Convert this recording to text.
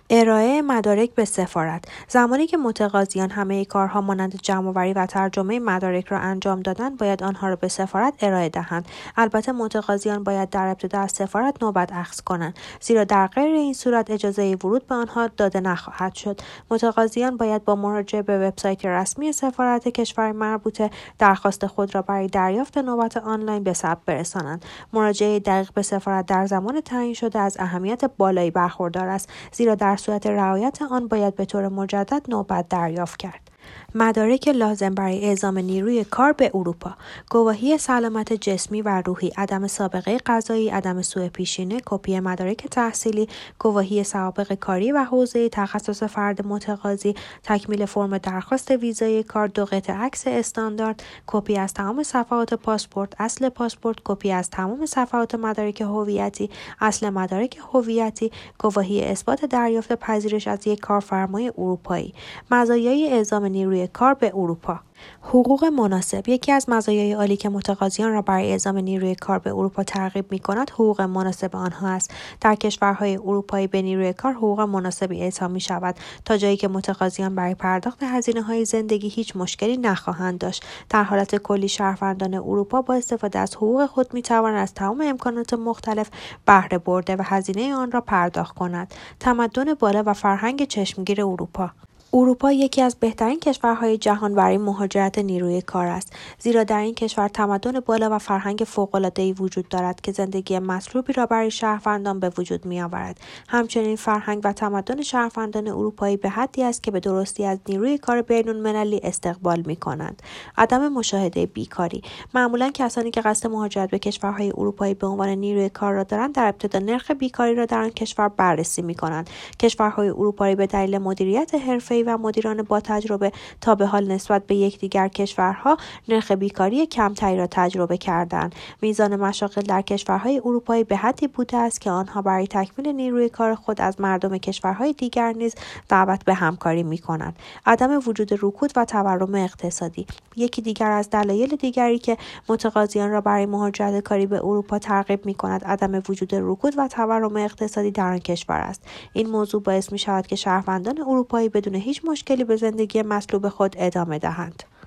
ارائه مدارک به سفارت. زمانی که متقاضیان همه کارها مانند جمع‌آوری و ترجمه مدارک را انجام دادند، باید آنها را به سفارت ارائه دهند. البته متقاضیان باید در ابتدا از سفارت نوبت اخذ کنند، زیرا در غیر این صورت اجازه ورود به آنها داده نخواهد شد. متقاضیان باید با مراجعه به وبسایت رسمی سفارت کشور مربوطه درخواست خود را برای دریافت نوبت آنلاین به ثبت برسانند. مراجعه دقیق به سفارت در زمان تعیین شده از اهمیت بالایی برخوردار است، زیرا در صورت رعایت آن باید به طور مجدد نوبت دریافت کرد. مدارک لازم برای اعزام نیروی کار به اروپا: گواهی سلامت جسمی و روحی، عدم سابقه قضایی، عدم سوء پیشینه، کپی مدارک تحصیلی، گواهی سوابق کاری و حوزه تخصص فرد متقاضی، تکمیل فرم درخواست ویزای کار، 2 قطعه عکس استاندارد، کپی از تمام صفحات پاسپورت، اصل پاسپورت، کپی از تمام صفحات مدارک هویتی، اصل مدارک هویتی، گواهی اثبات دریافت پذیرش از یک کارفرمای اروپایی. مزایای اعزام نیروی کار به اروپا: حقوق مناسب. یکی از مزایای عالی که متقاضیان را برای اعزام نیروی کار به اروپا ترغیب می‌کند حقوق مناسب آنها است. در کشورهای اروپایی به نیروی کار حقوق مناسبی اعطا می‌شود، تا جایی که متقاضیان برای پرداخت هزینه‌های زندگی هیچ مشکلی نخواهند داشت. در حالت کلی شهروندان اروپا با استفاده از حقوق خود می‌توانند از تمام امکانات مختلف بهره برده و هزینه آن را پرداخت کنند. تمدن بالا و فرهنگ چشمگیر اروپا. اروپا یکی از بهترین کشورهای جهان برای مهاجرت نیروی کار است، زیرا در این کشور تمدن بالا و فرهنگ فوق‌العاده‌ای وجود دارد که زندگی مطلوبی را برای شهروندان به وجود می‌آورد. همچنین فرهنگ و تمدن شهروندان اروپایی به حدی است که به درستی از نیروی کار بین‌المللی استقبال می‌کنند. عدم مشاهده بیکاری. معمولاً کسانی که قصد مهاجرت به کشورهای اروپایی به عنوان نیروی کار را دارند، در ابتدا نرخ بیکاری را در آن کشور بررسی می‌کنند. کشورهای اروپایی به دلیل مدیریت حرفه‌ای و مدیران با تجربه تا به حال نسبت به یکدیگر کشورها نرخ بیکاری کمتری را تجربه کردند. میزان مشاغل در کشورهای اروپایی به حدی بوده است که آنها برای تکمیل نیروی کار خود از مردم کشورهای دیگر نیز دعوت به همکاری می‌کنند. عدم وجود رکود و تورم اقتصادی. یکی دیگر از دلایل دیگری که متقاضیان را برای مهاجرت کاری به اروپا ترغیب می‌کند عدم وجود رکود و تورم اقتصادی در آن کشور است. این موضوع باعث می‌شود که شهروندان اروپایی بدون هیچ مشکلی به زندگی مطلوب خود ادامه دهند.